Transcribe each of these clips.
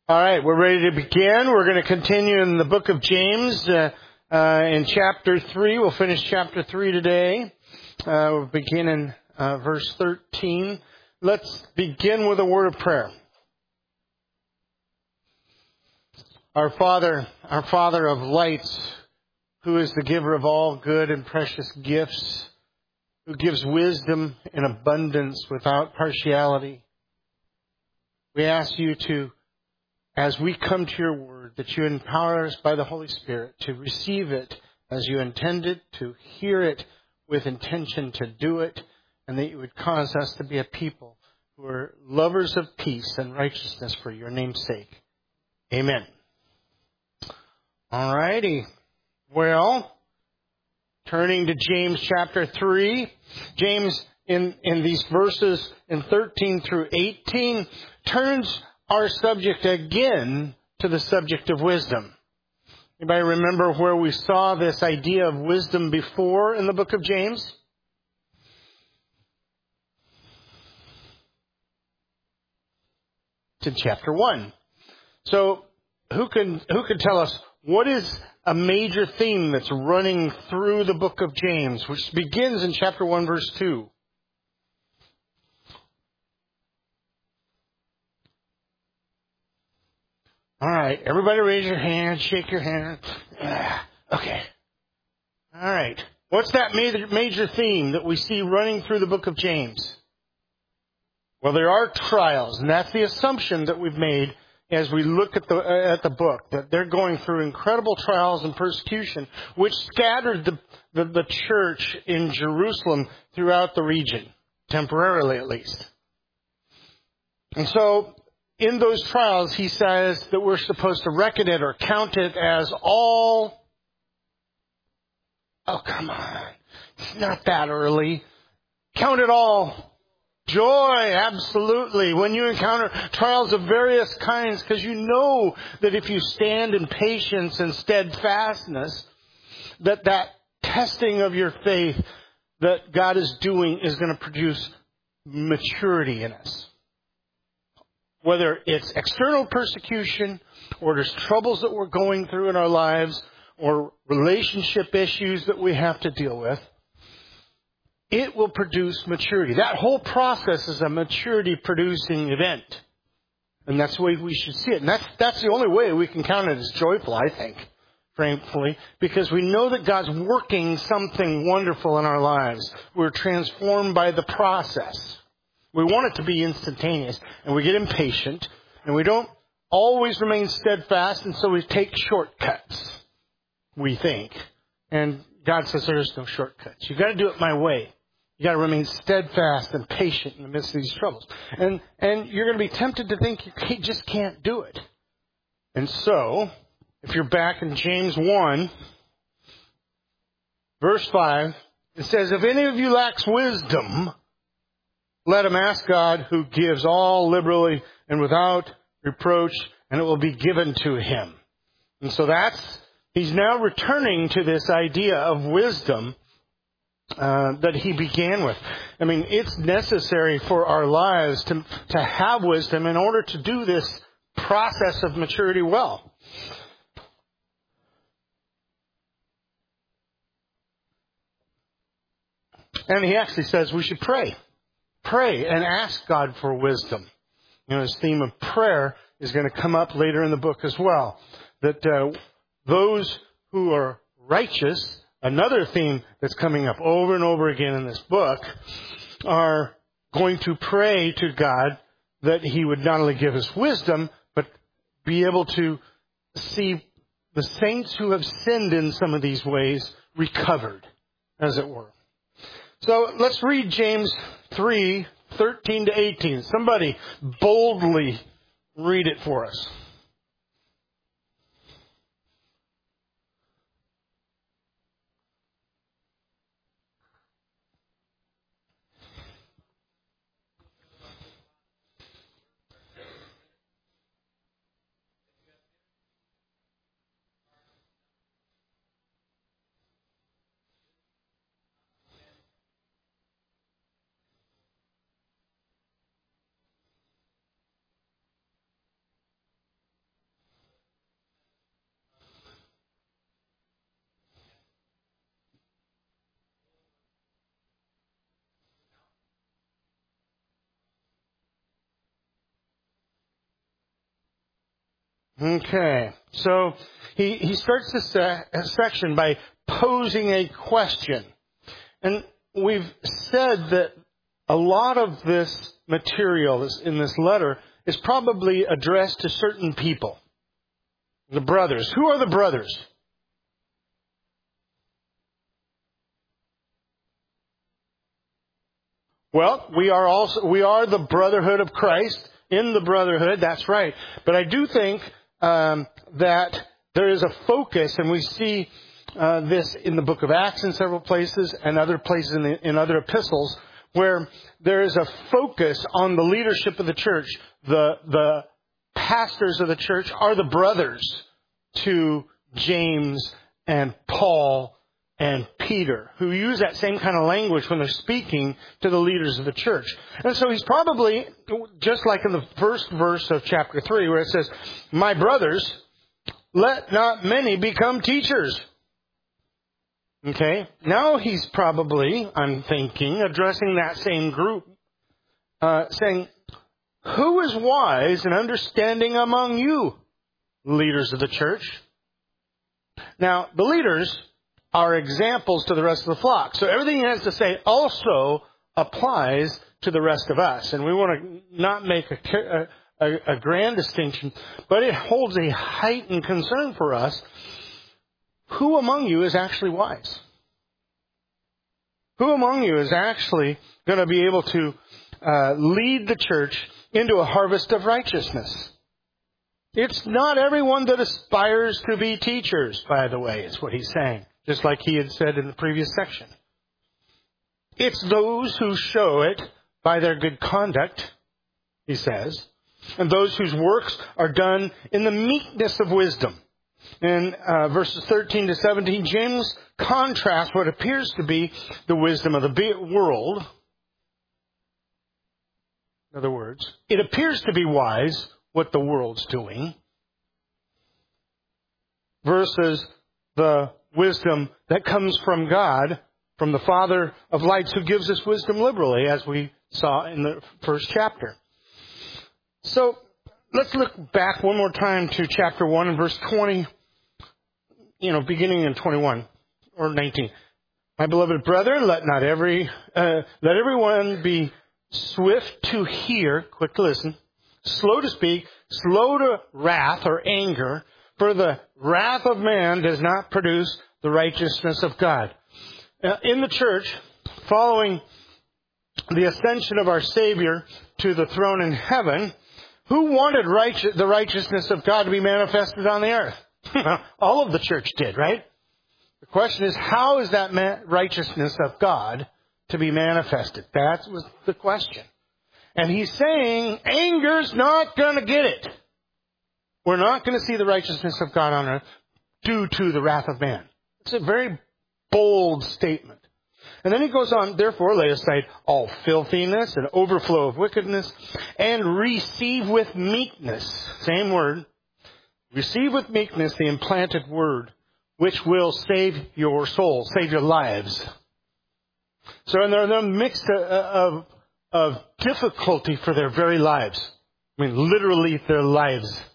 All right, we're ready to begin. We're going to continue in the book of James in chapter 3. We'll finish chapter 3 today. We'll begin in verse 13. Let's begin with a word of prayer. Our Father of lights, who is the giver of all good and precious gifts, who gives wisdom in abundance without partiality, we ask you to, as we come to your word, that you empower us by the Holy Spirit to receive it as you intended, to hear it with intention to do it, and that you would cause us to be a people who are lovers of peace and righteousness for your name's sake. Amen. All righty. Well, turning to James chapter 3, James in these verses in 13 through 18 turns our subject again to the subject of wisdom. Anybody remember where we saw this idea of wisdom before in the book of James? It's in chapter 1. So who can tell us what is a major theme that's running through the book of James, which begins in chapter 1, verse 2? All right, everybody raise your hand, shake your hand. Okay. All right. What's that major theme that we see running through the book of James? Well, there are trials, and that's the assumption that we've made as we look at the book, that they're going through incredible trials and persecution, which scattered the church in Jerusalem throughout the region, temporarily at least. And so, in those trials, he says that we're supposed to reckon it or count it as all... Oh, come on. It's not that early. Count it all joy, absolutely, when you encounter trials of various kinds, because you know that if you stand in patience and steadfastness, that testing of your faith that God is doing is going to produce maturity in us. Whether it's external persecution, or there's troubles that we're going through in our lives, or relationship issues that we have to deal with, it will produce maturity. That whole process is a maturity-producing event. And that's the way we should see it. And that's the only way we can count it as joyful, I think, frankly, because we know that God's working something wonderful in our lives. We're transformed by the process. We want it to be instantaneous, and we get impatient, and we don't always remain steadfast, and so we take shortcuts, we think. And God says there's no shortcuts. You've got to do it my way. You've got to remain steadfast and patient in the midst of these troubles. And you're going to be tempted to think you just can't do it. And so, if you're back in James 1, verse 5, it says, "If any of you lacks wisdom, let him ask God, who gives all liberally and without reproach, and it will be given to him." And so he's now returning to this idea of wisdom that he began with. I mean, it's necessary for our lives to have wisdom in order to do this process of maturity well. And he actually says we should pray. Pray and ask God for wisdom. You know, his theme of prayer is going to come up later in the book as well. That those who are righteous, another theme that's coming up over and over again in this book, are going to pray to God that he would not only give us wisdom, but be able to see the saints who have sinned in some of these ways recovered, as it were. So let's read James 3, 13 to 18. Somebody boldly read it for us. Okay. So he starts this section by posing a question. And we've said that a lot of this material in this letter is probably addressed to certain people. The brothers. Who are the brothers? Well, we are the brotherhood of Christ, in the brotherhood, that's right. But I do think that there is a focus, and we see this in the book of Acts in several places and other places in other epistles, where there is a focus on the leadership of the church. The pastors of the church are the brothers to James and Paul and Peter, who use that same kind of language when they're speaking to the leaders of the church. And so he's probably, just like in the first verse of chapter 3, where it says, "My brothers, let not many become teachers." Okay? Now he's probably, I'm thinking, addressing that same group, saying, "Who is wise and understanding among you, leaders of the church?" Now, the leaders are examples to the rest of the flock. So everything he has to say also applies to the rest of us. And we want to not make a grand distinction, but it holds a heightened concern for us. Who among you is actually wise? Who among you is actually going to be able to lead the church into a harvest of righteousness? It's not everyone that aspires to be teachers, by the way, is what he's saying. Just like he had said in the previous section. It's those who show it by their good conduct, he says, and those whose works are done in the meekness of wisdom. In verses 13 to 17, James contrasts what appears to be the wisdom of the world. In other words, it appears to be wise what the world's doing, versus the wisdom that comes from God, from the Father of lights, who gives us wisdom liberally, as we saw in the first chapter. So let's look back one more time to chapter 1 and verse 20, beginning in 21 or 19. "My beloved brethren, let everyone be swift to hear," quick to listen, "slow to speak, slow to wrath or anger, for the wrath of man does not produce the righteousness of God." In the church, following the ascension of our Savior to the throne in heaven, who wanted the righteousness of God to be manifested on the earth? All of the church did, right? The question is, how is that righteousness of God to be manifested? That was the question. And he's saying, anger's not going to get it. We're not going to see the righteousness of God on earth due to the wrath of man. It's a very bold statement. And then he goes on, "Therefore lay aside all filthiness and overflow of wickedness, and receive with meekness," same word, "receive with meekness the implanted word, which will save your soul," save your lives. So they're in a mix of difficulty for their very lives. I mean, literally their lives.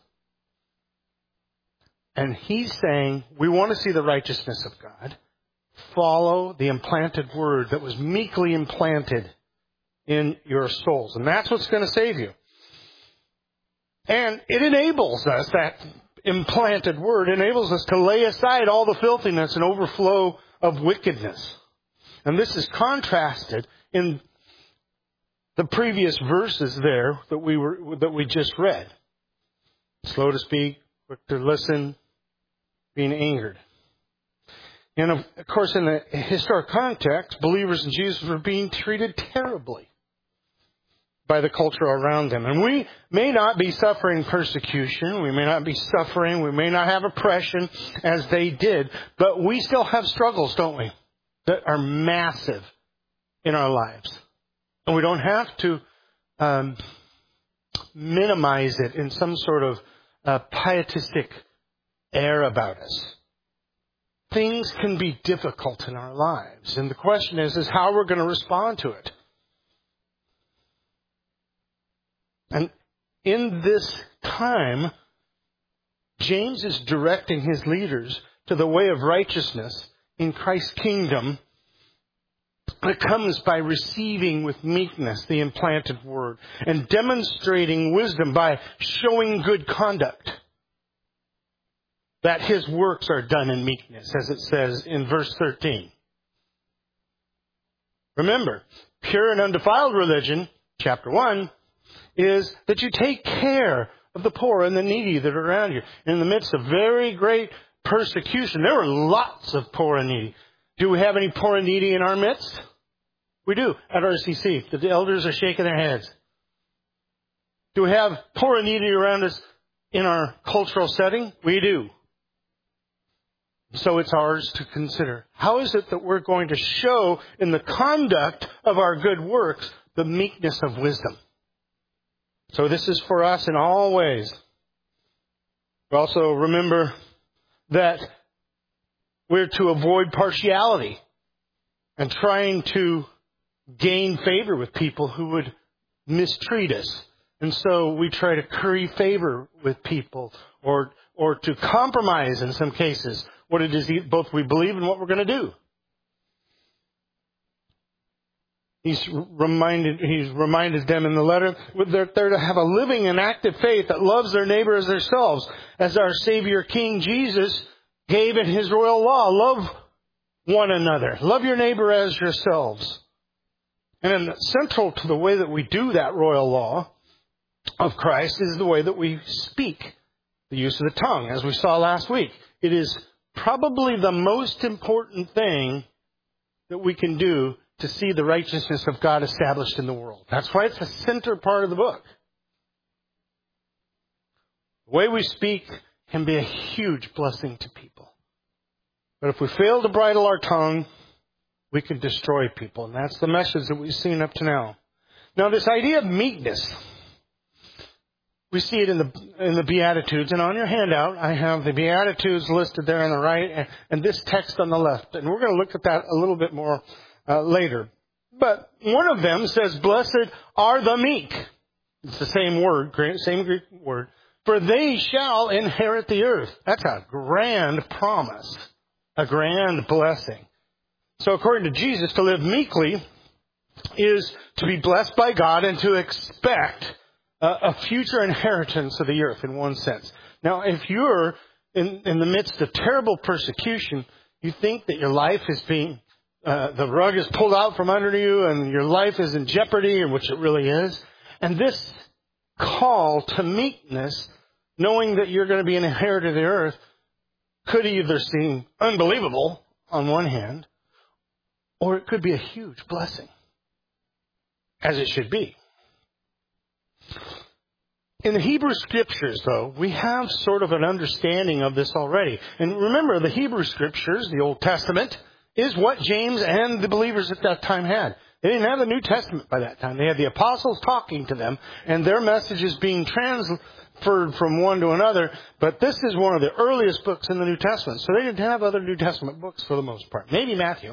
And he's saying, we want to see the righteousness of God. Follow the implanted word that was meekly implanted in your souls. And that's what's going to save you. And it enables us, that implanted word enables us to lay aside all the filthiness and overflow of wickedness. And this is contrasted in the previous verses there that we just read. Slow to speak, quick to listen, being angered. And of course, in the historic context, believers in Jesus were being treated terribly by the culture around them. And we may not be suffering persecution, we may not have oppression as they did, but we still have struggles, don't we, that are massive in our lives. And we don't have to minimize it in some sort of pietistic air about us. Things can be difficult in our lives. And the question is how we're going to respond to it. And in this time, James is directing his leaders to the way of righteousness in Christ's kingdom that comes by receiving with meekness the implanted word and demonstrating wisdom by showing good conduct. That his works are done in meekness, as it says in verse 13. Remember, pure and undefiled religion, chapter 1, is that you take care of the poor and the needy that are around you. In the midst of very great persecution, there were lots of poor and needy. Do we have any poor and needy in our midst? We do, at RCC. The elders are shaking their heads. Do we have poor and needy around us in our cultural setting? We do. So it's ours to consider. How is it that we're going to show in the conduct of our good works the meekness of wisdom? So this is for us in all ways. We also remember that we're to avoid partiality and trying to gain favor with people who would mistreat us. And so we try to curry favor with people or to compromise in some cases what it is both we believe and what we're going to do. He's reminded them in the letter that they're to have a living and active faith that loves their neighbor as themselves, as our Savior King Jesus gave in his royal law. Love one another. Love your neighbor as yourselves. And central to the way that we do that royal law of Christ is the way that we speak, the use of the tongue, as we saw last week. It is probably the most important thing that we can do to see the righteousness of God established in the world. That's why it's a center part of the book. The way we speak can be a huge blessing to people. But if we fail to bridle our tongue, we can destroy people. And that's the message that we've seen up to now. Now, this idea of meekness, we see it in the Beatitudes. And on your handout, I have the Beatitudes listed there on the right and this text on the left. And we're going to look at that a little bit more later. But one of them says, blessed are the meek. It's the same word, same Greek word. For they shall inherit the earth. That's a grand promise, a grand blessing. So according to Jesus, to live meekly is to be blessed by God and to expect a future inheritance of the earth in one sense. Now, if you're in the midst of terrible persecution, you think that your life is being, the rug is pulled out from under you and your life is in jeopardy, which it really is. And this call to meekness, knowing that you're going to be an inheritor of the earth, could either seem unbelievable on one hand, or it could be a huge blessing, as it should be. In the Hebrew Scriptures, though, we have sort of an understanding of this already. And remember, the Hebrew Scriptures, the Old Testament, is what James and the believers at that time had. They didn't have the New Testament by that time. They had the apostles talking to them, and their messages being transferred from one to another. But this is one of the earliest books in the New Testament. So they didn't have other New Testament books for the most part. Maybe Matthew.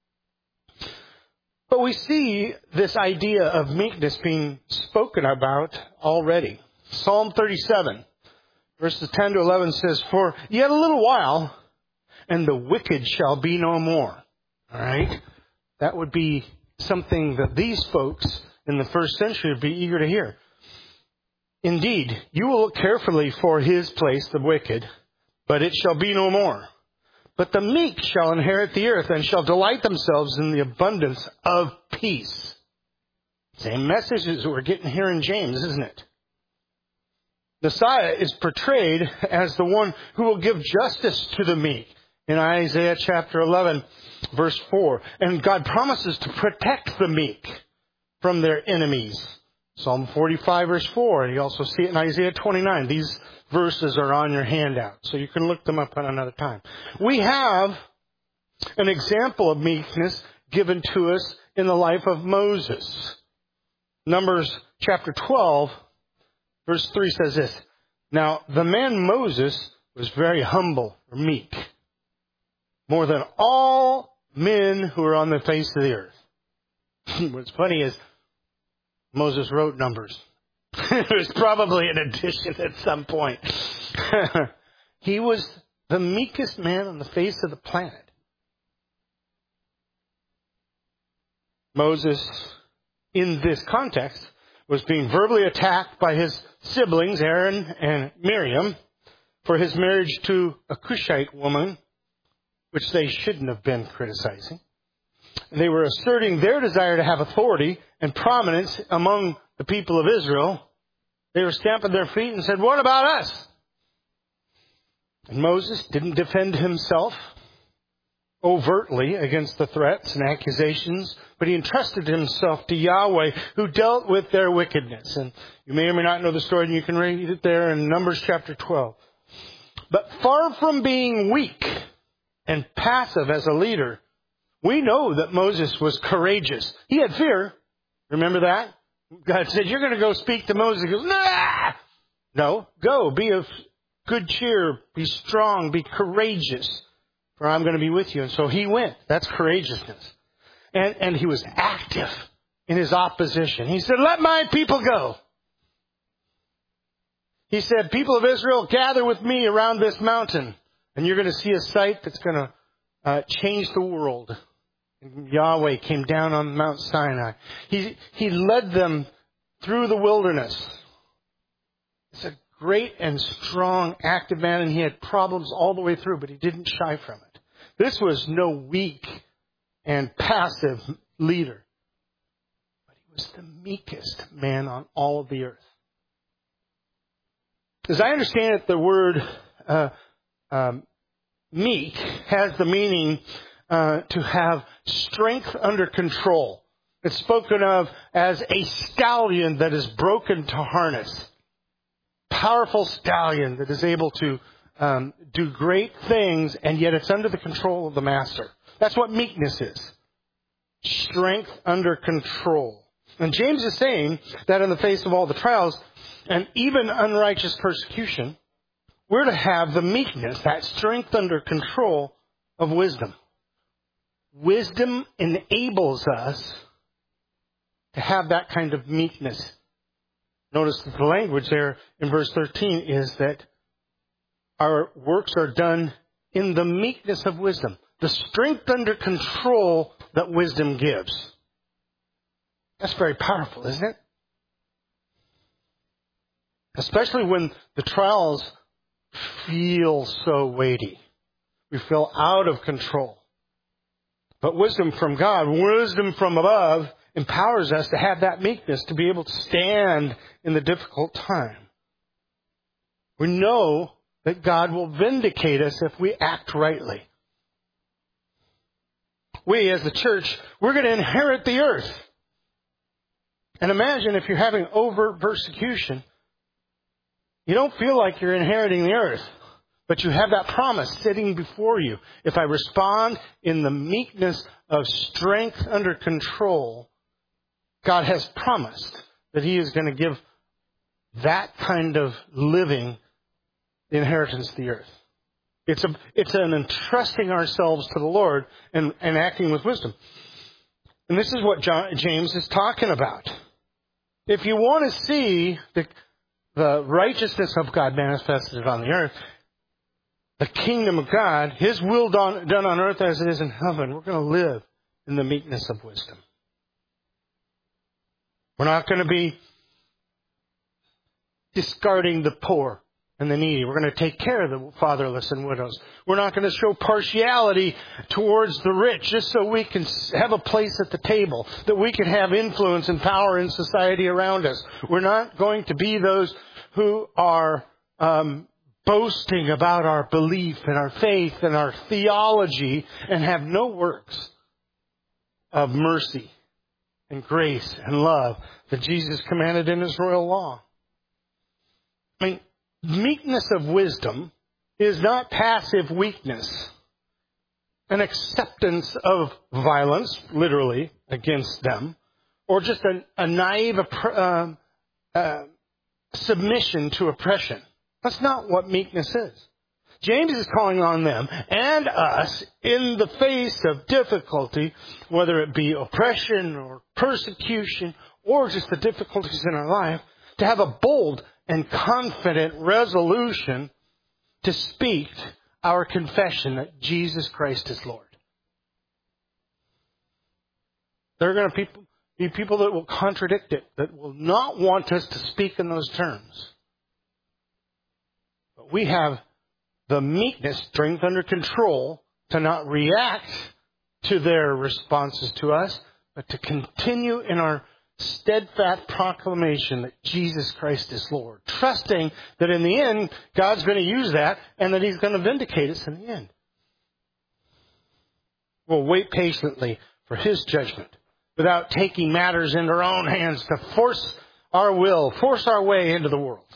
But we see this idea of meekness being spoken about already. Psalm 37, verses 10 to 11 says, for yet a little while, and the wicked shall be no more. All right? That would be something that these folks in the first century would be eager to hear. Indeed, you will look carefully for his place, the wicked, but it shall be no more. But the meek shall inherit the earth and shall delight themselves in the abundance of peace. Same message as we're getting here in James, isn't it? Messiah is portrayed as the one who will give justice to the meek in Isaiah chapter 11, verse 4. And God promises to protect the meek from their enemies. Psalm 45, verse 4. And you also see it in Isaiah 29. These verses are on your handout, so you can look them up at another time. We have an example of meekness given to us in the life of Moses. Numbers chapter 12, verse 3 says this. Now, the man Moses was very humble, or meek, more than all men who are on the face of the earth. What's funny is Moses wrote Numbers. It was probably an addition at some point. He was the meekest man on the face of the planet. Moses, in this context, was being verbally attacked by his siblings, Aaron and Miriam, for his marriage to a Cushite woman, which they shouldn't have been criticizing. They were asserting their desire to have authority and prominence among the people of Israel. They were stamping their feet and said, "What about us?" And Moses didn't defend himself overtly against the threats and accusations, but he entrusted himself to Yahweh, who dealt with their wickedness. And you may or may not know the story, and you can read it there in Numbers chapter 12. But far from being weak and passive as a leader, we know that Moses was courageous. He had fear. Remember that? God said, "You're going to go speak to Moses." He goes, "Nah!" No, go. Be of good cheer. Be strong. Be courageous. For I'm going to be with you. And so he went. That's courageousness. And he was active in his opposition. He said, "Let my people go." He said, "People of Israel, gather with me around this mountain. And you're going to see a sight that's going to change the world." And Yahweh came down on Mount Sinai. He led them through the wilderness. It's a great and strong, active man, and he had problems all the way through, but he didn't shy from it. This was no weak and passive leader, but he was the meekest man on all of the earth. As I understand it, the word meek has the meaning to have strength under control. It's spoken of as a stallion that is broken to harness. Powerful stallion that is able to do great things, and yet it's under the control of the master. That's what meekness is. Strength under control. And James is saying that in the face of all the trials and even unrighteous persecution, we're to have the meekness, that strength under control of wisdom. Wisdom enables us to have that kind of meekness. Notice that the language there in verse 13 is that our works are done in the meekness of wisdom. The strength under control that wisdom gives. That's very powerful, isn't it? Especially when the trials feel so weighty. We feel out of control. But wisdom from God, wisdom from above, empowers us to have that meekness, to be able to stand in the difficult time. We know that God will vindicate us if we act rightly. We, as the church, we're going to inherit the earth. And imagine if you're having overt persecution, you don't feel like you're inheriting the earth, but you have that promise sitting before you. If I respond in the meekness of strength under control, God has promised that He is going to give that kind of living the inheritance of the earth. It's an entrusting ourselves to the Lord and acting with wisdom. And this is what James is talking about. If you want to see the righteousness of God manifested on the earth, the kingdom of God, His will done on earth as it is in heaven, we're going to live in the meekness of wisdom. We're not going to be discarding the poor and the needy. We're going to take care of the fatherless and widows. We're not going to show partiality towards the rich just so we can have a place at the table, that we can have influence and power in society around us. We're not going to be those who are boasting about our belief and our faith and our theology and have no works of mercy and grace and love that Jesus commanded in His royal law. I mean, meekness of wisdom is not passive weakness, an acceptance of violence, literally, against them, or just a naive submission to oppression. That's not what meekness is. James is calling on them and us in the face of difficulty, whether it be oppression or persecution or just the difficulties in our life, to have a bold and confident resolution to speak our confession that Jesus Christ is Lord. There are going to be people that will contradict it, that will not want us to speak in those terms. But we have the meekness, strength under control, to not react to their responses to us, but to continue in our steadfast proclamation that Jesus Christ is Lord, trusting that in the end, God's going to use that and that He's going to vindicate us in the end. We'll wait patiently for His judgment without taking matters into our own hands to force our way into the world.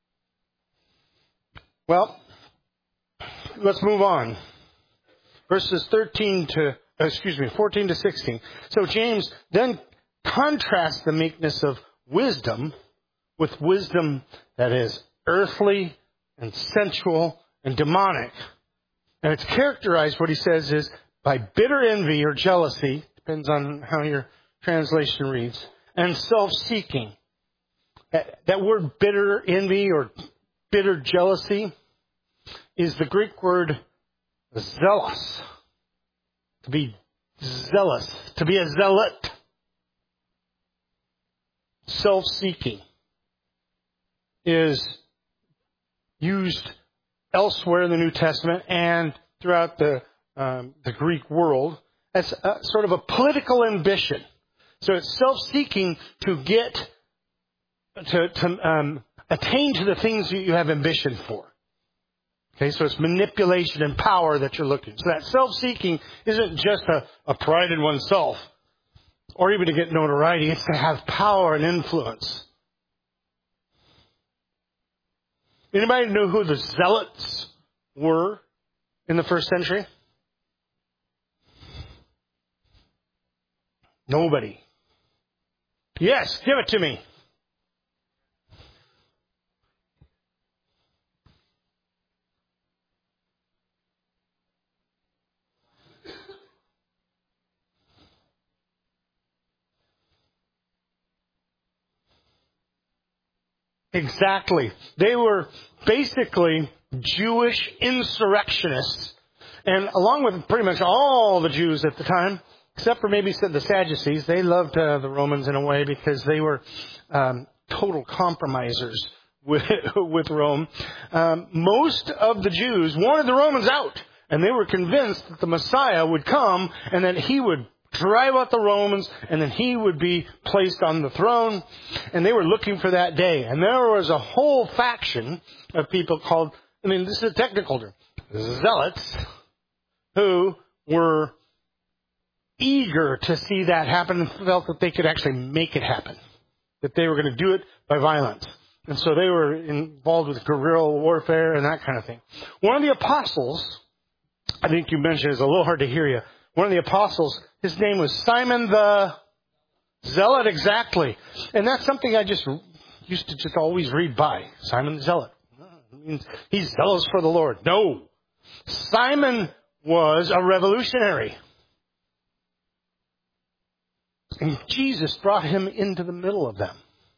Well, let's move on. Verses 14 to 16. So James then contrasts the meekness of wisdom with wisdom that is earthly and sensual and demonic. And it's characterized, what he says, is by bitter envy or jealousy, depends on how your translation reads, and self-seeking. That word bitter envy or bitter jealousy is the Greek word zealous. To be zealous. To be a zealot. Self-seeking is used elsewhere in the New Testament and throughout the Greek world as sort of a political ambition. So it's self-seeking to attain to the things that you have ambition for. Okay, so it's manipulation and power that you're looking. So that self-seeking isn't just a pride in oneself or even to get notoriety. It's to have power and influence. Anybody know who the zealots were in the first century? Nobody. Yes, give it to me. Exactly. They were basically Jewish insurrectionists. And along with pretty much all the Jews at the time, except for maybe the Sadducees, they loved the Romans in a way because they were total compromisers with Rome. Most of the Jews wanted the Romans out. And they were convinced that the Messiah would come and that He would drive out the Romans, and then He would be placed on the throne. And they were looking for that day. And there was a whole faction of people called, this is a technical term, zealots, who were eager to see that happen and felt that they could actually make it happen, that they were going to do it by violence. And so they were involved with guerrilla warfare and that kind of thing. One of the apostles, I think you mentioned, it's a little hard to hear you. One of the apostles, his name was Simon the Zealot, exactly. And that's something I used to always read by. Simon the Zealot. It means he's zealous for the Lord. No. Simon was a revolutionary. And Jesus brought him into the middle of them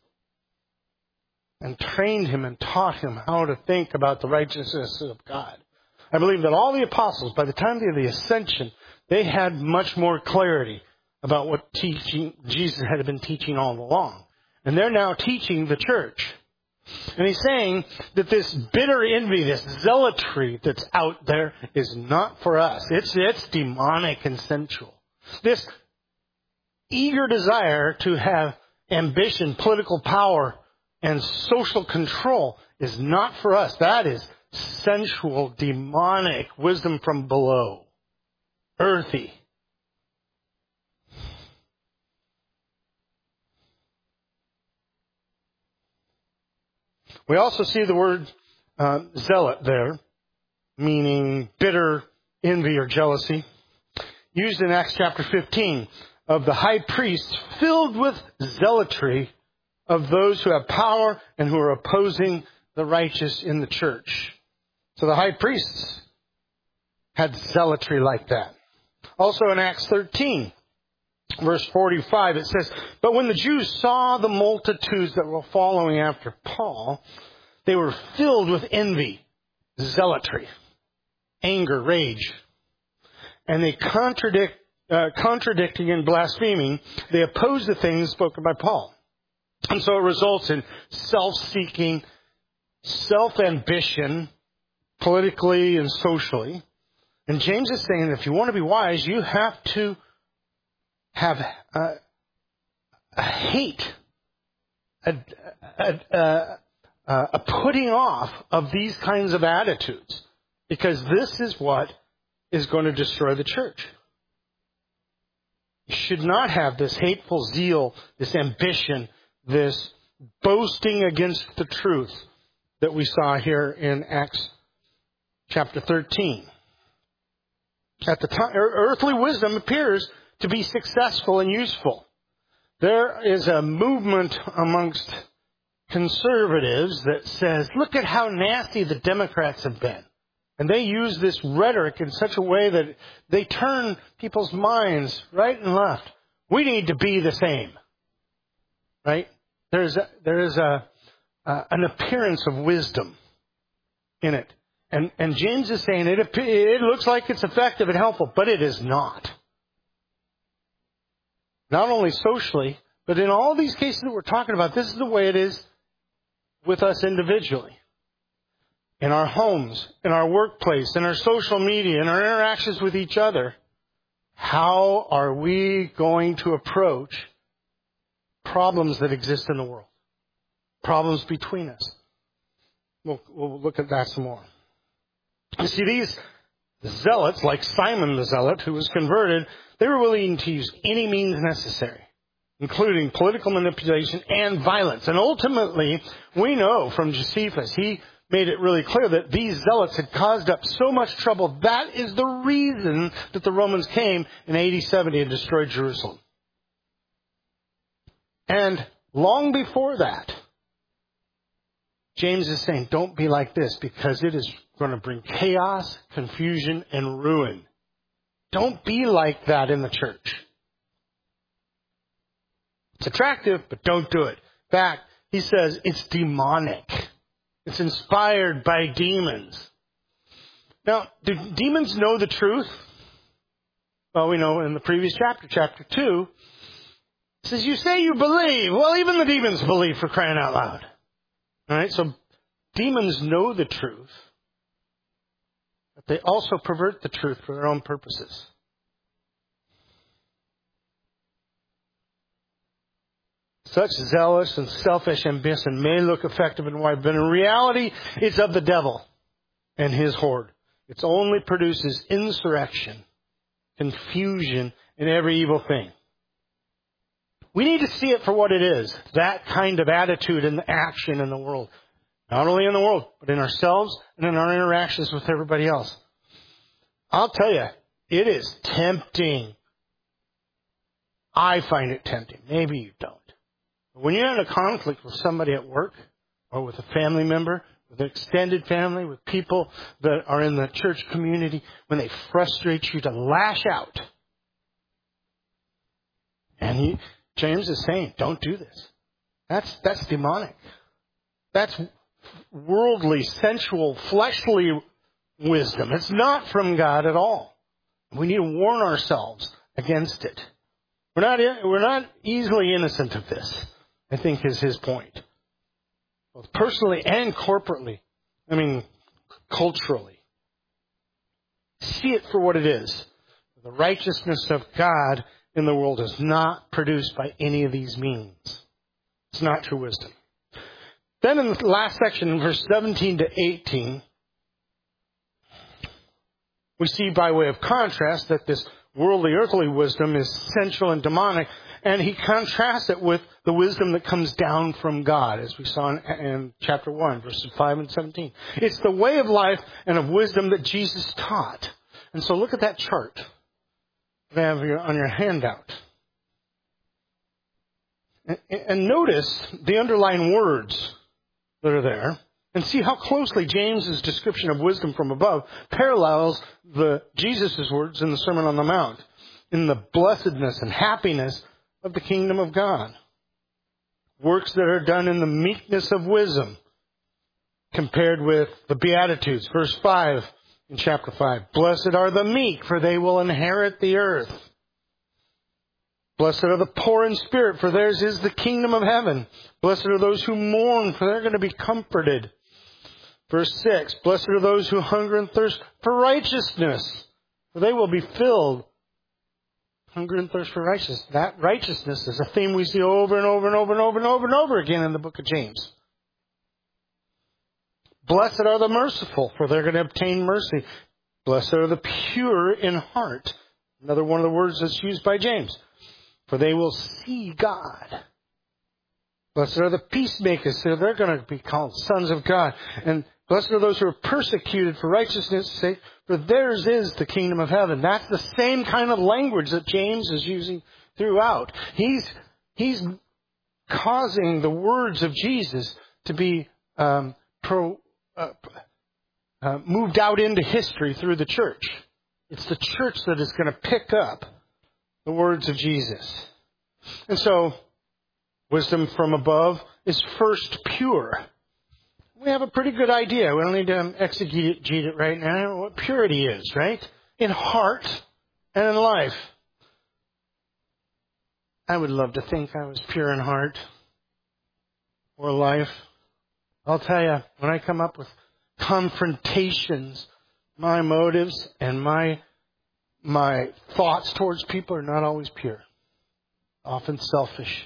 and trained him and taught him how to think about the righteousness of God. I believe that all the apostles, by the time of the ascension, they had much more clarity about what teaching Jesus had been teaching all along. And they're now teaching the church. And he's saying that this bitter envy, this zealotry that's out there is not for us. It's demonic and sensual. This eager desire to have ambition, political power, and social control is not for us. That is sensual, demonic, wisdom from below. Earthy. We also see the word zealot there, meaning bitter envy or jealousy, used in Acts chapter 15 of the high priest filled with zealotry of those who have power and who are opposing the righteous in the church. So the high priests had zealotry like that. Also in Acts 13, verse 45, it says, "But when the Jews saw the multitudes that were following after Paul, they were filled with envy zealotry, anger, rage. And they contradicting and blaspheming, they oppose the things spoken by Paul. And so it results in self-seeking, self-ambition, politically and socially. And James is saying that if you want to be wise, you have to have a hate, a putting off of these kinds of attitudes. Because this is what is going to destroy the church. You should not have this hateful zeal, this ambition, this boasting against the truth that we saw here in Acts chapter 13. At the time, earthly wisdom appears to be successful and useful. There is a movement amongst conservatives that says, look at how nasty the Democrats have been. And they use this rhetoric in such a way that they turn people's minds right and left. We need to be the same. Right? There is an appearance of wisdom in it. And James is saying it looks like it's effective and helpful, but it is not. Not only socially, but in all these cases that we're talking about, this is the way it is with us individually. In our homes, in our workplace, in our social media, in our interactions with each other. How are we going to approach problems that exist in the world? Problems between us. We'll look at that some more. You see, these zealots, like Simon the Zealot, who was converted, they were willing to use any means necessary, including political manipulation and violence. And ultimately, we know from Josephus, he made it really clear that these zealots had caused up so much trouble. That is the reason that the Romans came in AD 70 and destroyed Jerusalem. And long before that, James is saying, don't be like this, because it is going to bring chaos, confusion, and ruin. Don't be like that in the church. It's attractive, but don't do it. In fact, he says it's demonic. It's inspired by demons. Now, do demons know the truth? Well, we know in the previous chapter 2, it says, you say you believe. Well, even the demons believe, for crying out loud. All right, so demons know the truth, but they also pervert the truth for their own purposes. Such zealous and selfish ambition may look effective and wise, but in reality, it's of the devil and his horde. It only produces insurrection, confusion, and every evil thing. We need to see it for what it is, that kind of attitude and action in the world. Not only in the world, but in ourselves and in our interactions with everybody else. I'll tell you, it is tempting. I find it tempting. Maybe you don't. When you're in a conflict with somebody at work or with a family member, with an extended family, with people that are in the church community, when they frustrate you, to lash out. And James is saying, don't do this. That's demonic. That's worldly, sensual, fleshly wisdom. It's not from God at all. We need to warn ourselves against it. We're not easily innocent of this, I think, is his point. Both personally and corporately. Culturally. See it for what it is. The righteousness of God in the world is not produced by any of these means. It's not true wisdom. Then in the last section, in verse 17 to 18, we see by way of contrast that this worldly, earthly wisdom is sensual and demonic, and he contrasts it with the wisdom that comes down from God, as we saw in chapter 1, verses 5 and 17. It's the way of life and of wisdom that Jesus taught. And so look at that chart they have on your handout. And notice the underlying words that are there, and see how closely James's description of wisdom from above parallels Jesus' words in the Sermon on the Mount, in the blessedness and happiness of the kingdom of God. Works that are done in the meekness of wisdom. compared with the Beatitudes. Verse 5 in chapter 5. Blessed are the meek, for they will inherit the earth. Blessed are the poor in spirit, for theirs is the kingdom of heaven. Blessed are those who mourn, for they're going to be comforted. Verse 6. Blessed are those who hunger and thirst for righteousness, for they will be filled. Hunger and thirst for righteousness. That righteousness is a theme we see over and over and over and over and over and over again in the book of James. Blessed are the merciful, for they're going to obtain mercy. Blessed are the pure in heart. Another one of the words that's used by James. For they will see God. Blessed are the peacemakers, so they're going to be called sons of God. And blessed are those who are persecuted for righteousness' sake, for theirs is the kingdom of heaven. That's the same kind of language that James is using throughout. He's causing the words of Jesus to be moved out into history through the church. It's the church that is going to pick up the words of Jesus. And so, wisdom from above is first pure. We have a pretty good idea. We don't need to exegete it right now. What purity is, right? In heart and in life. I would love to think I was pure in heart or life. I'll tell you, when I come up with confrontations, my motives and my thoughts towards people are not always pure. Often selfish.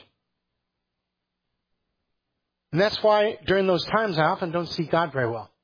And that's why during those times I often don't see God very well.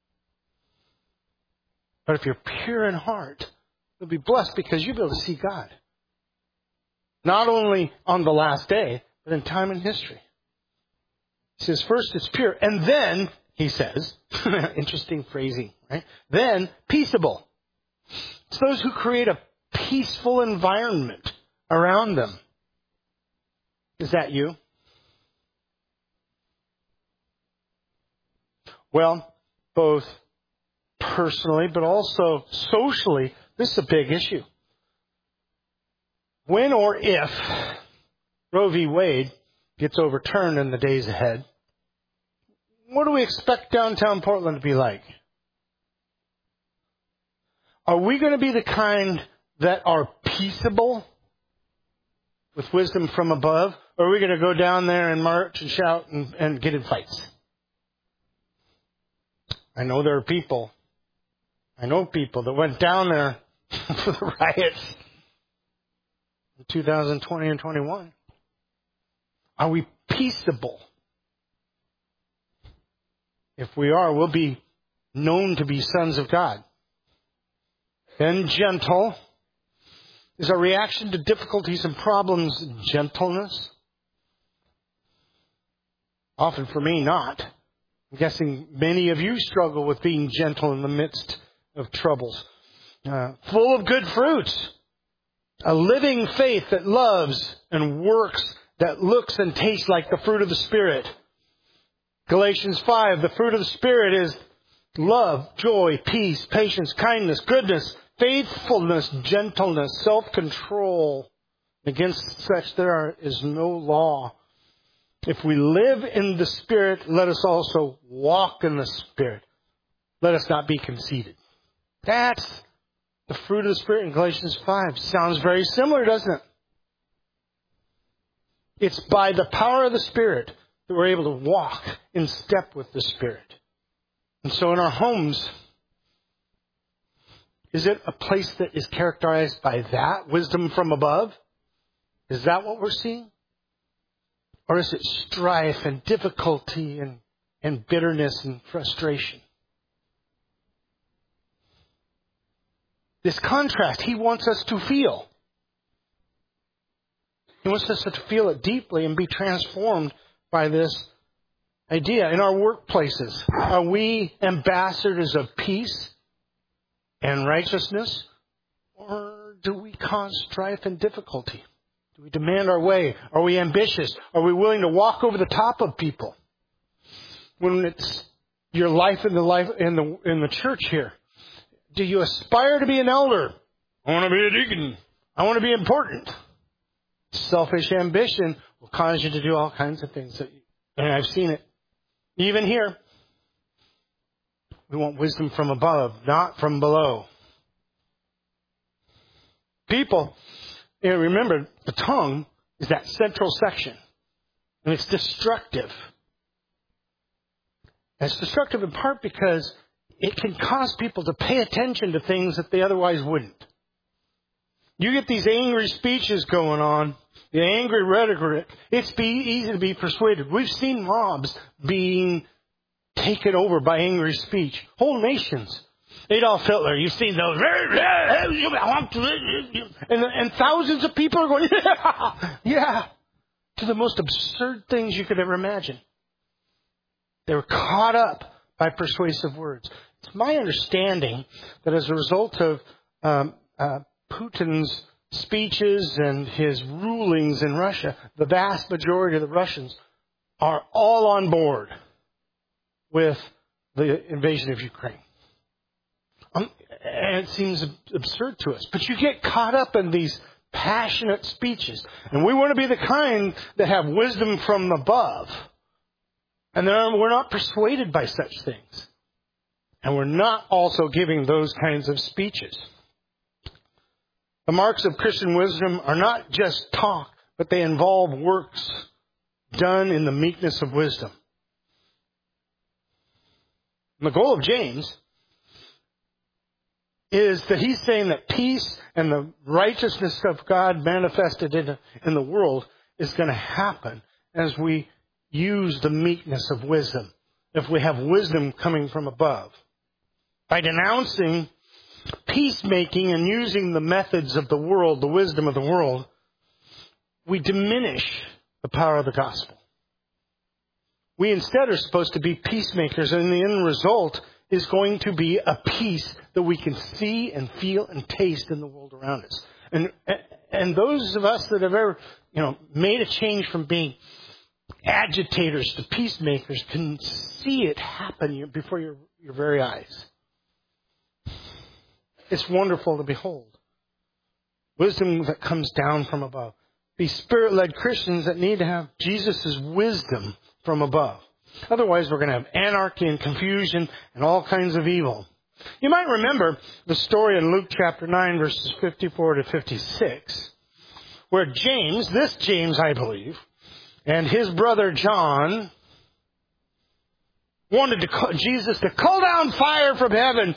But if you're pure in heart, you'll be blessed because you'll be able to see God. Not only on the last day, but in time and history. He says, first it's pure. And then, he says, interesting phrasing, right? Then, peaceable. It's those who create a peaceful environment around them. Is that you? Well, both personally, but also socially, this is a big issue. When or if Roe v. Wade gets overturned in the days ahead, what do we expect downtown Portland to be like? Are we going to be the kind that are peaceable with wisdom from above? Or are we going to go down there and march and shout and get in fights? I know people that went down there for the riots in 2020 and 21. Are we peaceable? If we are, we'll be known to be sons of God. Then gentle. Is our reaction to difficulties and problems gentleness? Often for me, not. I'm guessing many of you struggle with being gentle in the midst of troubles. Full of good fruits. A living faith that loves and works, that looks and tastes like the fruit of the Spirit. Galatians 5, the fruit of the Spirit is love, joy, peace, patience, kindness, goodness, faithfulness, gentleness, self-control. Against such there is no law. If we live in the Spirit, let us also walk in the Spirit. Let us not be conceited. That's the fruit of the Spirit in Galatians 5. Sounds very similar, doesn't it? It's by the power of the Spirit that we're able to walk in step with the Spirit. And so in our homes, is it a place that is characterized by that wisdom from above? Is that what we're seeing? Or is it strife and difficulty and bitterness and frustration? This contrast, he wants us to feel. He wants us to feel it deeply and be transformed by this idea. In our workplaces, are we ambassadors of peace and righteousness? Or do we cause strife and difficulty? Do we demand our way? Are we ambitious? Are we willing to walk over the top of people? When it's your life in the church here, do you aspire to be an elder? I want to be a deacon. I want to be important. Selfish ambition will cause you to do all kinds of things. And I've seen it. Even here. We want wisdom from above, not from below. People, remember, the tongue is that central section. And it's destructive. And it's destructive in part because it can cause people to pay attention to things that they otherwise wouldn't. You get these angry speeches going on, the angry rhetoric, it's easy to be persuaded. We've seen mobs being taken over by angry speech. Whole nations. Adolf Hitler, you've seen those. And thousands of people are going, yeah, to the most absurd things you could ever imagine. They were caught up by persuasive words. It's my understanding that as a result of Putin's speeches and his rulings in Russia, the vast majority of the Russians are all on board with the invasion of Ukraine. And it seems absurd to us. But you get caught up in these passionate speeches. And we want to be the kind that have wisdom from above. And then we're not persuaded by such things. And we're not also giving those kinds of speeches. The marks of Christian wisdom are not just talk, but they involve works done in the meekness of wisdom. And the goal of James is that he's saying that peace and the righteousness of God manifested in the world is going to happen as we use the meekness of wisdom, if we have wisdom coming from above. By denouncing peacemaking and using the methods of the world, the wisdom of the world, we diminish the power of the gospel. We instead are supposed to be peacemakers, and the end result is going to be a peace that we can see and feel and taste in the world around us. And those of us that have ever, made a change from being agitators to peacemakers can see it happen before your very eyes. It's wonderful to behold. Wisdom that comes down from above. Be Spirit-led Christians that need to have Jesus' wisdom from above. Otherwise, we're going to have anarchy and confusion and all kinds of evil. You might remember the story in Luke chapter 9, verses 54 to 56, where James, this James, I believe, and his brother John wanted Jesus to call down fire from heaven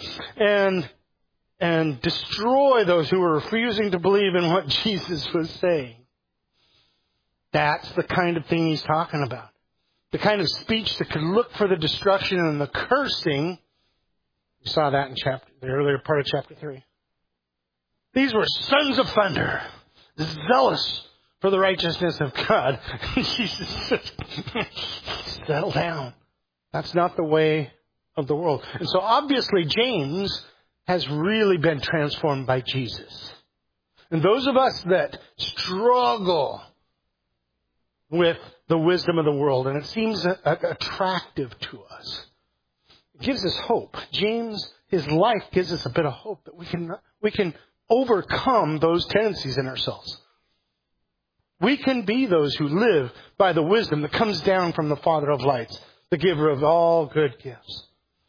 and destroy those who were refusing to believe in what Jesus was saying. That's the kind of thing he's talking about. The kind of speech that could look for the destruction and the cursing. We saw that in the earlier part of chapter 3. These were sons of thunder, zealous for the righteousness of God. Jesus says, settle down. That's not the way of the world. And so obviously James has really been transformed by Jesus. And those of us that struggle with the wisdom of the world, and it seems attractive to us, it gives us hope. James, his life gives us a bit of hope that we can overcome those tendencies in ourselves. We can be those who live by the wisdom that comes down from the Father of lights, the giver of all good gifts.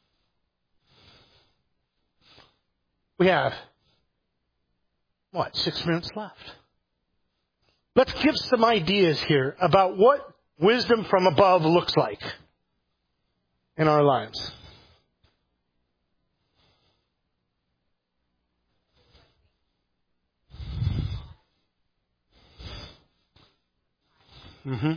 We have, 6 minutes left. Let's give some ideas here about what wisdom from above looks like in our lives. Mm-hmm.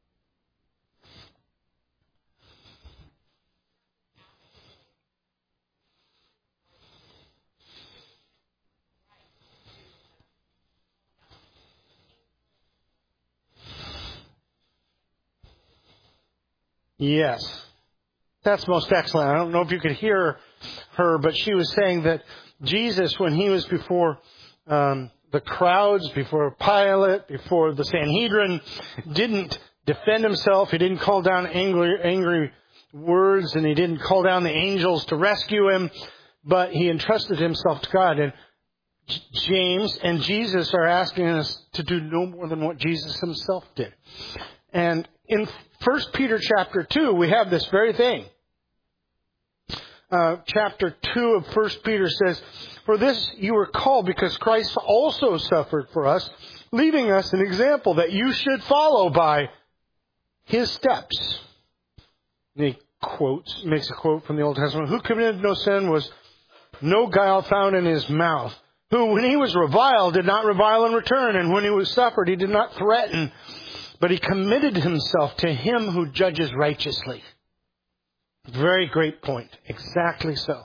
Yes. That's most excellent. I don't know if you could hear her, but she was saying that Jesus, when he was before the crowds, before Pilate, before the Sanhedrin, didn't defend himself. He didn't call down angry words, and he didn't call down the angels to rescue him, but he entrusted himself to God. And James and Jesus are asking us to do no more than what Jesus himself did. And in 1 Peter chapter 2, we have this very thing. chapter 2 of 1 Peter says, "For this you were called, because Christ also suffered for us, leaving us an example that you should follow by His steps." And he makes a quote from the Old Testament. "Who committed no sin, was no guile found in his mouth. Who, when he was reviled, did not revile in return. And when he was suffered, he did not threaten, but he committed himself to Him who judges righteously." Very great point. Exactly so.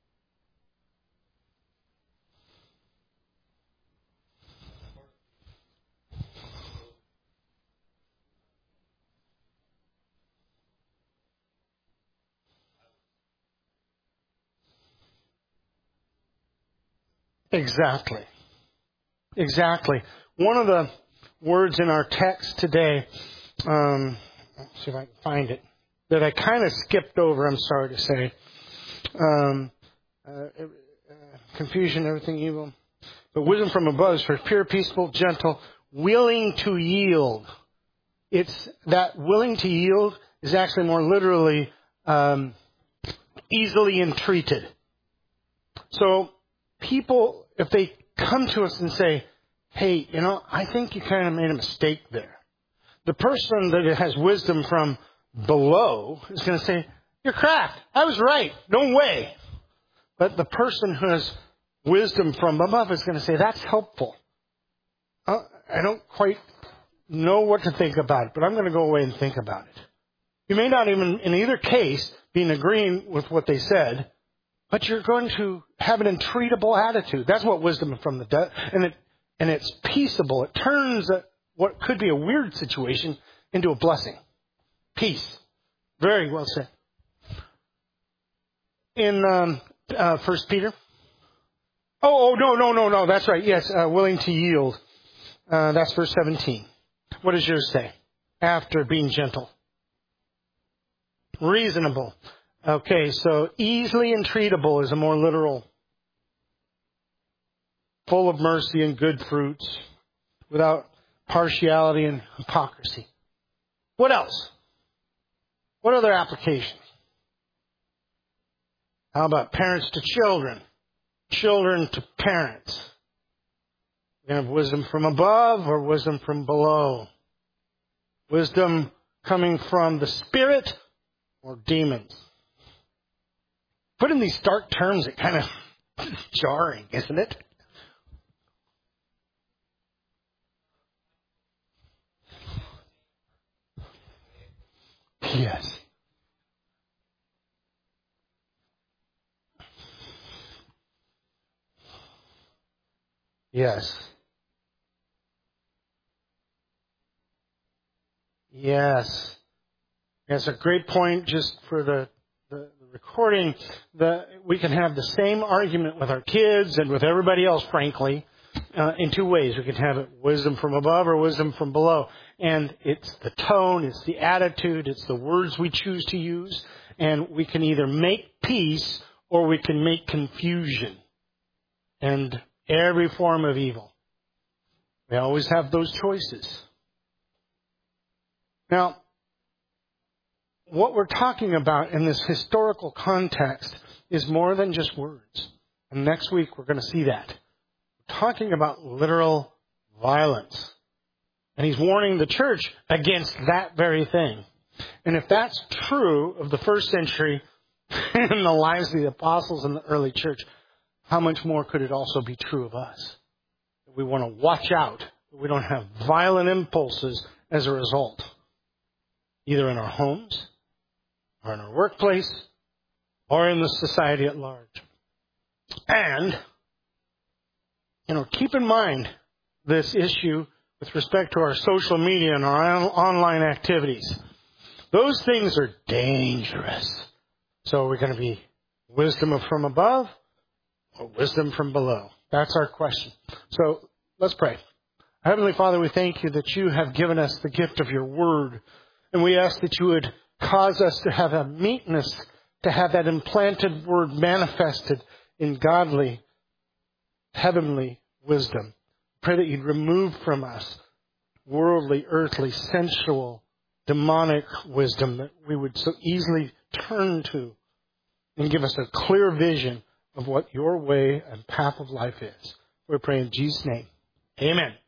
Exactly. Exactly. One of the words in our text today, let's see if I can find it, that I kind of skipped over, I'm sorry to say. Confusion, everything evil. But wisdom from above is for pure, peaceable, gentle, willing to yield. It's that willing to yield is actually more literally easily entreated. So people, if they come to us and say, "Hey, I think you kind of made a mistake there," the person that has wisdom from below is going to say, "You're cracked. I was right. No way." But the person who has wisdom from above is going to say, "That's helpful. I don't quite know what to think about it, but I'm going to go away and think about it." You may not even, in either case, be in agreeing with what they said, but you're going to have an entreatable attitude. That's what wisdom from the and it's peaceable. It turns what could be a weird situation into a blessing. Peace. Very well said. In 1 Peter. No. That's right. Yes, willing to yield. That's verse 17. What does yours say? After being gentle. Reasonable. Okay, so easily entreatable is a more literal. Full of mercy and good fruits, without partiality and hypocrisy. What else? What other applications? How about parents to children? Children to parents? We're going to have wisdom from above or wisdom from below? Wisdom coming from the Spirit or demons? Put in these stark terms, it kind of jarring, isn't it? Yes. Yes. Yes. That's a great point just for the recording. We can have the same argument with our kids and with everybody else, frankly, in two ways. We can have it wisdom from above or wisdom from below. And it's the tone, it's the attitude, it's the words we choose to use. And we can either make peace or we can make confusion and every form of evil. We always have those choices. Now, what we're talking about in this historical context is more than just words. And next week we're going to see that. We're talking about literal violence. And he's warning the church against that very thing. And if that's true of the first century in the lives of the apostles and the early church, how much more could it also be true of us? We want to watch out that we don't have violent impulses as a result, either in our homes, or in our workplace, or in the society at large. And, keep in mind this issue with respect to our social media and our online activities. Those things are dangerous. So we're going to be wisdom from above or wisdom from below? That's our question. So let's pray. Heavenly Father, we thank you that you have given us the gift of your word. And we ask that you would cause us to have a meekness, to have that implanted word manifested in godly, heavenly wisdom. Pray that you'd remove from us worldly, earthly, sensual, demonic wisdom that we would so easily turn to and give us a clear vision of what your way and path of life is. We pray in Jesus' name. Amen.